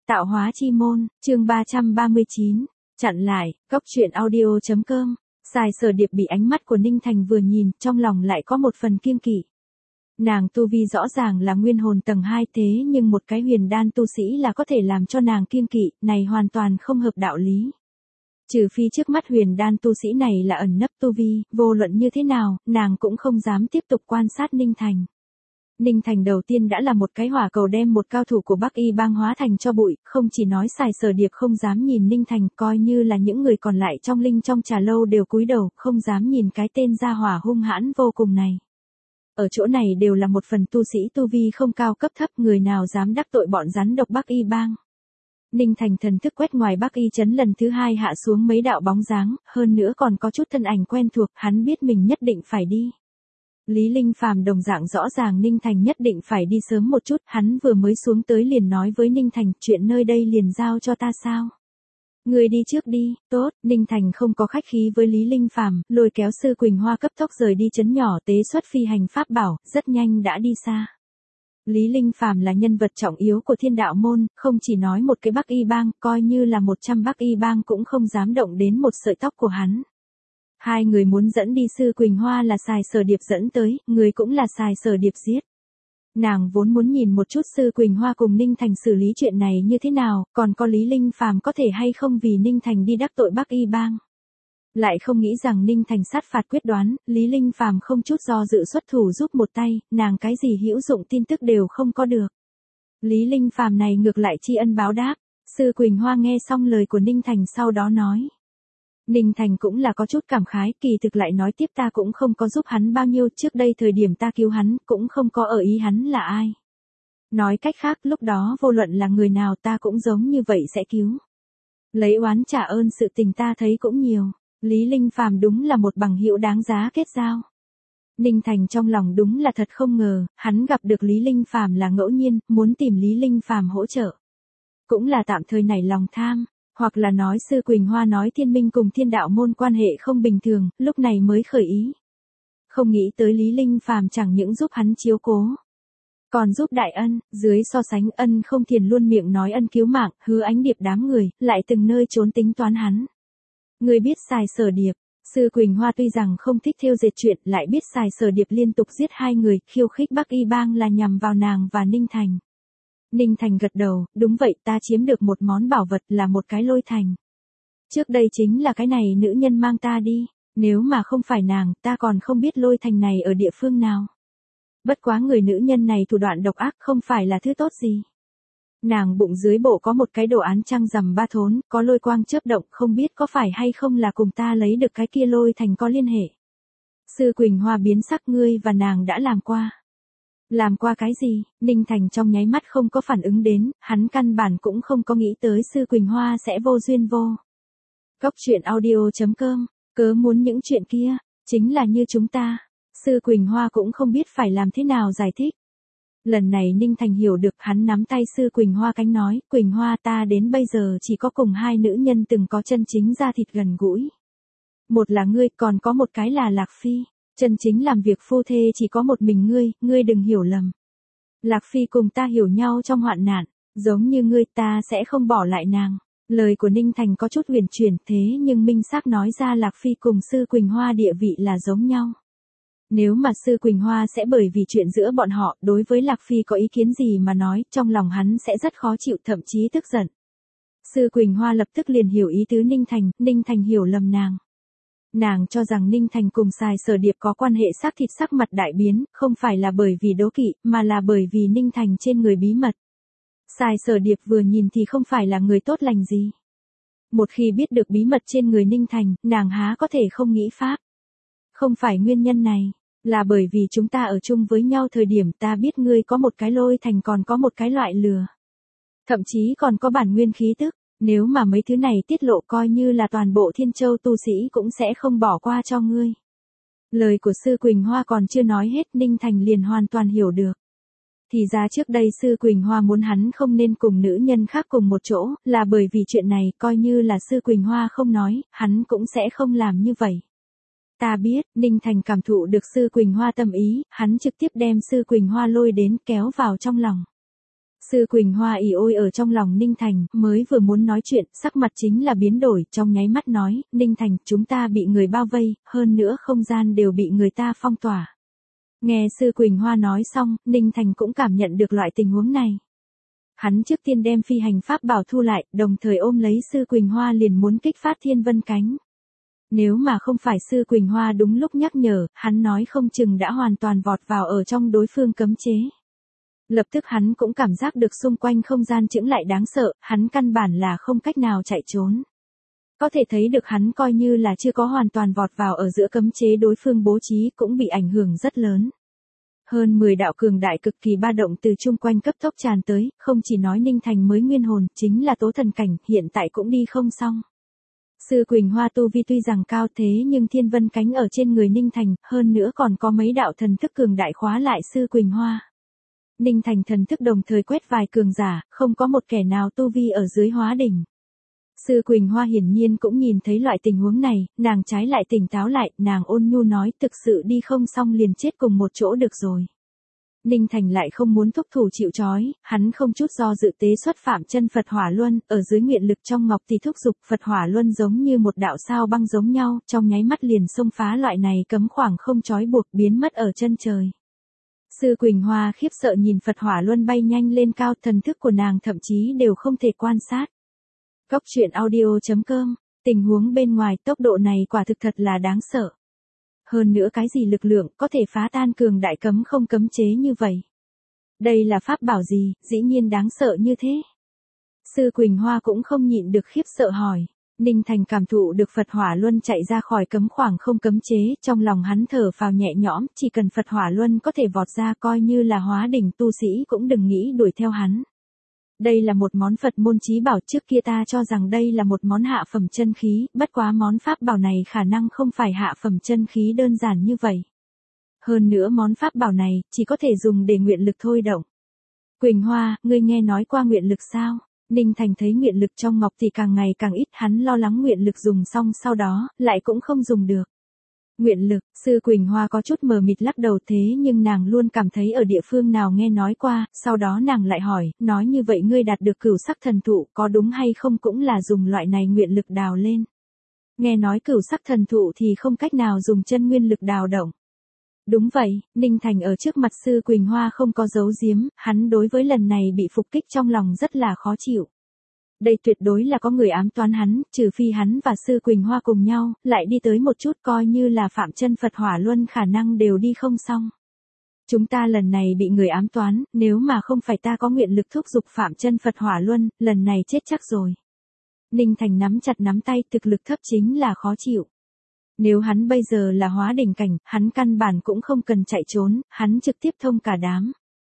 Tạo hóa chi môn, chương 339, chặn lại, cốc truyện audio.com. Sài Sở Điệp bị ánh mắt của Ninh Thành vừa nhìn, trong lòng lại có một phần kiêng kỵ. Nàng tu vi rõ ràng là nguyên hồn tầng 2 thế nhưng một cái huyền đan tu sĩ là có thể làm cho nàng kiêng kỵ, này hoàn toàn không hợp đạo lý. Trừ phi trước mắt huyền đan tu sĩ này là ẩn nấp tu vi, vô luận như thế nào, nàng cũng không dám tiếp tục quan sát Ninh Thành. Ninh Thành đầu tiên đã là một cái hỏa cầu đem một cao thủ của Bắc Y bang hóa thành cho bụi, không chỉ nói Sài Sở Điệp không dám nhìn Ninh Thành, coi như là những người còn lại trong linh trong trà lâu đều cúi đầu, không dám nhìn cái tên gia hỏa hung hãn vô cùng này. Ở chỗ này đều là một phần tu sĩ tu vi không cao cấp thấp, người nào dám đắc tội bọn rắn độc Bắc Y bang. Ninh Thành thần thức quét ngoài Bắc Y trấn lần thứ 2 hạ xuống mấy đạo bóng dáng, hơn nữa còn có chút thân ảnh quen thuộc, hắn biết mình nhất định phải đi. Lý Linh Phàm đồng dạng rõ ràng Ninh Thành nhất định phải đi sớm một chút, hắn vừa mới xuống tới liền nói với Ninh Thành, chuyện nơi đây liền giao cho ta sao? Người đi trước đi, tốt, Ninh Thành không có khách khí với Lý Linh Phàm, lôi kéo Sư Quỳnh Hoa cấp tốc rời đi trấn nhỏ tế xuất phi hành pháp bảo, rất nhanh đã đi xa. Lý Linh Phàm là nhân vật trọng yếu của Thiên Đạo môn, không chỉ nói một cái Bắc Y bang, coi như là 100 Bắc Y bang cũng không dám động đến một sợi tóc của hắn. Hai người muốn dẫn đi Sư Quỳnh Hoa là Sài Sở Điệp dẫn tới, người cũng là Sài Sở Điệp giết. Nàng vốn muốn nhìn một chút Sư Quỳnh Hoa cùng Ninh Thành xử lý chuyện này như thế nào, còn có Lý Linh Phàm có thể hay không vì Ninh Thành đi đắc tội Bắc Y bang. Lại không nghĩ rằng Ninh Thành sát phạt quyết đoán, Lý Linh Phàm không chút do dự xuất thủ giúp một tay, nàng cái gì hữu dụng tin tức đều không có được. Lý Linh Phàm này ngược lại tri ân báo đáp. Sư Quỳnh Hoa nghe xong lời của Ninh Thành sau đó nói. Ninh Thành cũng là có chút cảm khái, kỳ thực lại nói tiếp ta cũng không có giúp hắn bao nhiêu, trước đây thời điểm ta cứu hắn, cũng không có ở ý hắn là ai. Nói cách khác, lúc đó vô luận là người nào ta cũng giống như vậy sẽ cứu. Lấy oán trả ơn sự tình ta thấy cũng nhiều, Lý Linh Phàm đúng là một bằng hữu đáng giá kết giao. Ninh Thành trong lòng đúng là thật không ngờ, hắn gặp được Lý Linh Phàm là ngẫu nhiên, muốn tìm Lý Linh Phàm hỗ trợ. Cũng là tạm thời nảy lòng tham. Hoặc là nói Sư Quỳnh Hoa nói Thiên Minh cùng Thiên Đạo môn quan hệ không bình thường, lúc này mới khởi ý. Không nghĩ tới Lý Linh Phàm chẳng những giúp hắn chiếu cố, còn giúp đại ân, dưới so sánh ân không thiền luôn miệng nói ân cứu mạng, Hứa Ánh Điệp đám người, lại từng nơi trốn tính toán hắn. Người biết Sài Sở Điệp, Sư Quỳnh Hoa tuy rằng không thích thêu dệt chuyện, lại biết Sài Sở Điệp liên tục giết hai người, khiêu khích Bắc Y bang là nhằm vào nàng và Ninh Thành. Ninh Thành gật đầu, đúng vậy ta chiếm được một món bảo vật là một cái lôi thành. Trước đây chính là cái này nữ nhân mang ta đi, nếu mà không phải nàng, ta còn không biết lôi thành này ở địa phương nào. Bất quá người nữ nhân này thủ đoạn độc ác không phải là thứ tốt gì. Nàng bụng dưới bộ có một cái đồ án trăng rằm ba thốn, có lôi quang chớp động, không biết có phải hay không là cùng ta lấy được cái kia lôi thành có liên hệ. Sư Quỳnh Hoa biến sắc, ngươi và nàng đã làm qua. Làm qua cái gì? Ninh Thành trong nháy mắt không có phản ứng đến, hắn căn bản cũng không có nghĩ tới Sư Quỳnh Hoa sẽ vô duyên vô. Cốc truyện audio.com, cớ muốn những chuyện kia, chính là như chúng ta. Sư Quỳnh Hoa cũng không biết phải làm thế nào giải thích. Lần này Ninh Thành hiểu được, hắn nắm tay Sư Quỳnh Hoa cánh nói, Quỳnh Hoa ta đến bây giờ chỉ có cùng hai nữ nhân từng có chân chính da thịt gần gũi. Một là ngươi, còn có một cái là Lạc Phi. Chân chính làm việc phu thê chỉ có một mình ngươi đừng hiểu lầm. Lạc Phi cùng ta hiểu nhau trong hoạn nạn, giống như ngươi ta sẽ không bỏ lại nàng. Lời của Ninh Thành có chút huyền chuyển thế nhưng minh xác nói ra Lạc Phi cùng Sư Quỳnh Hoa địa vị là giống nhau. Nếu mà Sư Quỳnh Hoa sẽ bởi vì chuyện giữa bọn họ đối với Lạc Phi có ý kiến gì mà nói, trong lòng hắn sẽ rất khó chịu thậm chí tức giận. Sư Quỳnh Hoa lập tức liền hiểu ý tứ Ninh Thành hiểu lầm nàng. Nàng cho rằng Ninh Thành cùng Sài Sở Điệp có quan hệ xác thịt, sắc mặt đại biến, không phải là bởi vì đố kỵ, mà là bởi vì Ninh Thành trên người bí mật. Sài Sở Điệp vừa nhìn thì không phải là người tốt lành gì. Một khi biết được bí mật trên người Ninh Thành, nàng há có thể không nghĩ pháp. Không phải nguyên nhân này, là bởi vì chúng ta ở chung với nhau thời điểm ta biết ngươi có một cái lôi thành còn có một cái loại lừa. Thậm chí còn có bản nguyên khí tức. Nếu mà mấy thứ này tiết lộ coi như là toàn bộ Thiên Châu tu sĩ cũng sẽ không bỏ qua cho ngươi. Lời của Sư Quỳnh Hoa còn chưa nói hết, Ninh Thành liền hoàn toàn hiểu được. Thì ra trước đây Sư Quỳnh Hoa muốn hắn không nên cùng nữ nhân khác cùng một chỗ, là bởi vì chuyện này coi như là Sư Quỳnh Hoa không nói, hắn cũng sẽ không làm như vậy. Ta biết, Ninh Thành cảm thụ được Sư Quỳnh Hoa tâm ý, hắn trực tiếp đem Sư Quỳnh Hoa lôi đến kéo vào trong lòng. Sư Quỳnh Hoa ì ôi ở trong lòng Ninh Thành, mới vừa muốn nói chuyện, sắc mặt chính là biến đổi, trong nháy mắt nói, Ninh Thành, chúng ta bị người bao vây, hơn nữa không gian đều bị người ta phong tỏa. Nghe Sư Quỳnh Hoa nói xong, Ninh Thành cũng cảm nhận được loại tình huống này. Hắn trước tiên đem phi hành pháp bảo thu lại, đồng thời ôm lấy Sư Quỳnh Hoa liền muốn kích phát thiên vân cánh. Nếu mà không phải Sư Quỳnh Hoa đúng lúc nhắc nhở, hắn nói không chừng đã hoàn toàn vọt vào ở trong đối phương cấm chế. Lập tức hắn cũng cảm giác được xung quanh không gian chững lại đáng sợ, hắn căn bản là không cách nào chạy trốn. Có thể thấy được hắn coi như là chưa có hoàn toàn vọt vào ở giữa cấm chế đối phương bố trí cũng bị ảnh hưởng rất lớn. Hơn 10 đạo cường đại cực kỳ ba động từ chung quanh cấp tốc tràn tới, không chỉ nói Ninh Thành mới nguyên hồn, chính là tố thần cảnh, hiện tại cũng đi không xong. Sư Quỳnh Hoa tu vi tuy rằng cao thế nhưng thiên vân cánh ở trên người Ninh Thành, hơn nữa còn có mấy đạo thần thức cường đại khóa lại Sư Quỳnh Hoa. Ninh Thành thần thức đồng thời quét vài cường giả, không có một kẻ nào tu vi ở dưới hóa đỉnh. Sư Quỳnh Hoa hiển nhiên cũng nhìn thấy loại tình huống này, nàng trái lại tỉnh táo lại, nàng ôn nhu nói thực sự đi không xong liền chết cùng một chỗ được rồi. Ninh Thành lại không muốn thúc thủ chịu trói, hắn không chút do dự tế xuất Phạm Chân Phật Hỏa Luân, ở dưới nguyện lực trong ngọc thì thúc dục Phật Hỏa Luân giống như một đạo sao băng giống nhau, trong nháy mắt liền xông phá loại này cấm khoảng không trói buộc biến mất ở chân trời. Sư Quỳnh Hoa khiếp sợ nhìn Phật Hỏa Luân bay nhanh lên cao, thần thức của nàng thậm chí đều không thể quan sát. Cốc truyện audio.com, tình huống bên ngoài tốc độ này quả thực thật là đáng sợ. Hơn nữa cái gì lực lượng có thể phá tan cường đại cấm không cấm chế như vậy? Đây là pháp bảo gì, dĩ nhiên đáng sợ như thế? Sư Quỳnh Hoa cũng không nhịn được khiếp sợ hỏi. Ninh Thành cảm thụ được Phật Hỏa Luân chạy ra khỏi cấm khoảng không cấm chế, trong lòng hắn thở phào nhẹ nhõm, chỉ cần Phật Hỏa Luân có thể vọt ra coi như là hóa đỉnh tu sĩ cũng đừng nghĩ đuổi theo hắn. Đây là một món Phật môn chí bảo, trước kia ta cho rằng đây là một món hạ phẩm chân khí, bất quá món pháp bảo này khả năng không phải hạ phẩm chân khí đơn giản như vậy. Hơn nữa món pháp bảo này chỉ có thể dùng để nguyện lực thôi động. Quỳnh Hoa, ngươi nghe nói qua nguyện lực sao? Ninh Thành thấy nguyện lực trong ngọc thì càng ngày càng ít, hắn lo lắng nguyện lực dùng xong sau đó, lại cũng không dùng được. Nguyện lực, Sư Quỳnh Hoa có chút mờ mịt lắc đầu thế nhưng nàng luôn cảm thấy ở địa phương nào nghe nói qua, sau đó nàng lại hỏi, nói như vậy ngươi đạt được cửu sắc thần thụ có đúng hay không cũng là dùng loại này nguyện lực đào lên. Nghe nói cửu sắc thần thụ thì không cách nào dùng chân nguyên lực đào động. Đúng vậy, Ninh Thành ở trước mặt Sư Quỳnh Hoa không có giấu giếm, hắn đối với lần này bị phục kích trong lòng rất là khó chịu. Đây tuyệt đối là có người ám toán hắn, trừ phi hắn và Sư Quỳnh Hoa cùng nhau, lại đi tới một chút coi như là Phạm Chân Phật Hỏa Luân khả năng đều đi không xong. Chúng ta lần này bị người ám toán, nếu mà không phải ta có nguyện lực thúc giục Phạm Chân Phật Hỏa Luân, lần này chết chắc rồi. Ninh Thành nắm chặt nắm tay, thực lực thấp chính là khó chịu. Nếu hắn bây giờ là hóa đỉnh cảnh, hắn căn bản cũng không cần chạy trốn, hắn trực tiếp thông cả đám.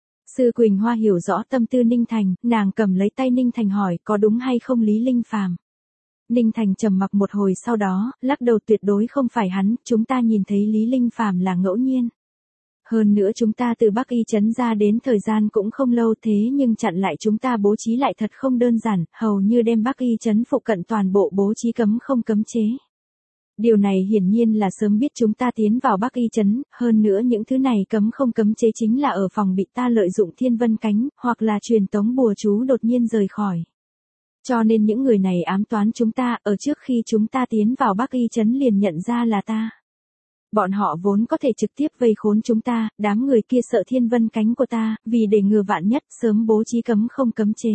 Sư Quỳnh Hoa hiểu rõ tâm tư Ninh Thành, nàng cầm lấy tay Ninh Thành hỏi có đúng hay không Lý Linh Phàm. Ninh Thành trầm mặc một hồi sau đó, lắc đầu tuyệt đối không phải hắn, chúng ta nhìn thấy Lý Linh Phàm là ngẫu nhiên. Hơn nữa chúng ta từ Bắc Y trấn ra đến thời gian cũng không lâu thế nhưng chặn lại chúng ta bố trí lại thật không đơn giản, hầu như đem Bắc Y trấn phụ cận toàn bộ bố trí cấm không cấm chế. Điều này hiển nhiên là sớm biết chúng ta tiến vào Bắc Y trấn, hơn nữa những thứ này cấm không cấm chế chính là ở phòng bị ta lợi dụng thiên vân cánh, hoặc là truyền tống bùa chú đột nhiên rời khỏi. Cho nên những người này ám toán chúng ta, ở trước khi chúng ta tiến vào Bắc Y trấn liền nhận ra là ta. Bọn họ vốn có thể trực tiếp vây khốn chúng ta, đám người kia sợ thiên vân cánh của ta, vì để ngừa vạn nhất sớm bố trí cấm không cấm chế.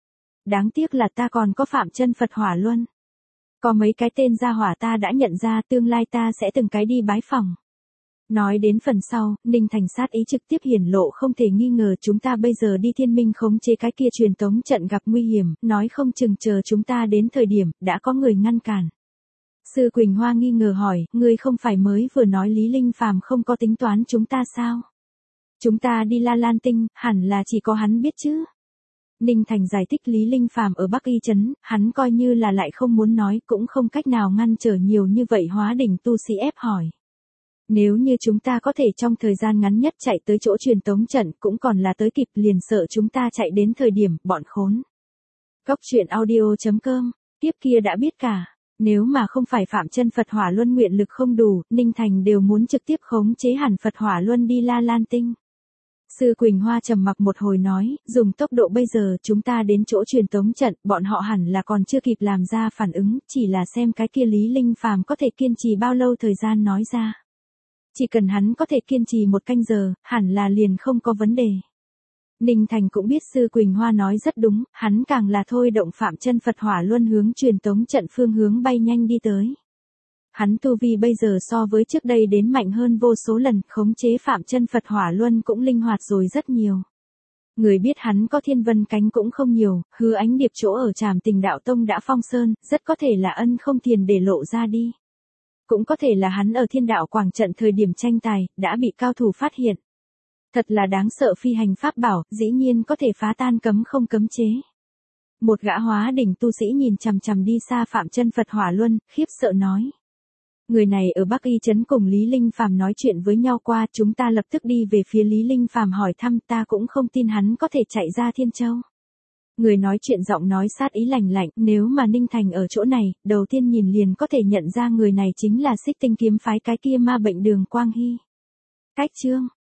Đáng tiếc là ta còn có Phạm Chân Phật Hỏa Luân. Có mấy cái tên gia hỏa ta đã nhận ra, tương lai ta sẽ từng cái đi bái phỏng. Nói đến phần sau, Ninh Thành sát ý trực tiếp hiển lộ, không thể nghi ngờ chúng ta bây giờ đi thiên minh khống chế cái kia truyền tống trận gặp nguy hiểm, nói không chừng chờ chúng ta đến thời điểm, đã có người ngăn cản. Sư Quỳnh Hoa nghi ngờ hỏi, ngươi không phải mới vừa nói Lý Linh Phàm không có tính toán chúng ta sao? Chúng ta đi La Lan Tinh, hẳn là chỉ có hắn biết chứ. Ninh Thành giải thích Lý Linh Phàm ở Bắc Y trấn, hắn coi như là lại không muốn nói, cũng không cách nào ngăn trở nhiều như vậy hóa đỉnh tu sĩ ép hỏi. Nếu như chúng ta có thể trong thời gian ngắn nhất chạy tới chỗ truyền tống trận, cũng còn là tới kịp, liền sợ chúng ta chạy đến thời điểm, bọn khốn. Cốc truyện audio.com, tiếp kia đã biết cả. Nếu mà không phải Phạm Chân Phật Hỏa Luân nguyện lực không đủ, Ninh Thành đều muốn trực tiếp khống chế hẳn Phật Hỏa Luân đi La Lan Tinh. Sư Quỳnh Hoa trầm mặc một hồi nói, dùng tốc độ bây giờ chúng ta đến chỗ truyền tống trận, bọn họ hẳn là còn chưa kịp làm ra phản ứng, chỉ là xem cái kia Lý Linh Phàm có thể kiên trì bao lâu thời gian nói ra. Chỉ cần hắn có thể kiên trì 1 canh giờ, hẳn là liền không có vấn đề. Ninh Thành cũng biết Sư Quỳnh Hoa nói rất đúng, hắn càng là thôi động Phạm Chân Phật Hỏa Luân hướng truyền tống trận phương hướng bay nhanh đi tới. Hắn tu vi bây giờ so với trước đây đến mạnh hơn vô số lần, khống chế Phạm Chân Phật Hỏa Luân cũng linh hoạt rồi rất nhiều. Người biết hắn có Thiên Vân cánh cũng không nhiều, Hứa Ánh Điệp chỗ ở Trảm Tình Đạo Tông đã phong sơn, rất có thể là ân không tiền để lộ ra đi. Cũng có thể là hắn ở Thiên Đạo Quảng trận thời điểm tranh tài, đã bị cao thủ phát hiện. Thật là đáng sợ phi hành pháp bảo, dĩ nhiên có thể phá tan cấm không cấm chế. Một gã hóa đỉnh tu sĩ nhìn chằm chằm đi xa Phạm Chân Phật Hỏa Luân, khiếp sợ nói. Người này ở Bắc Y Trấn cùng Lý Linh Phàm nói chuyện với nhau qua, chúng ta lập tức đi về phía Lý Linh Phàm hỏi thăm, ta cũng không tin hắn có thể chạy ra Thiên Châu. Người nói chuyện giọng nói sát ý lạnh lạnh, nếu mà Ninh Thành ở chỗ này, đầu tiên nhìn liền có thể nhận ra người này chính là Xích Tinh kiếm phái cái kia ma bệnh Đường Quang Hy. Cách chương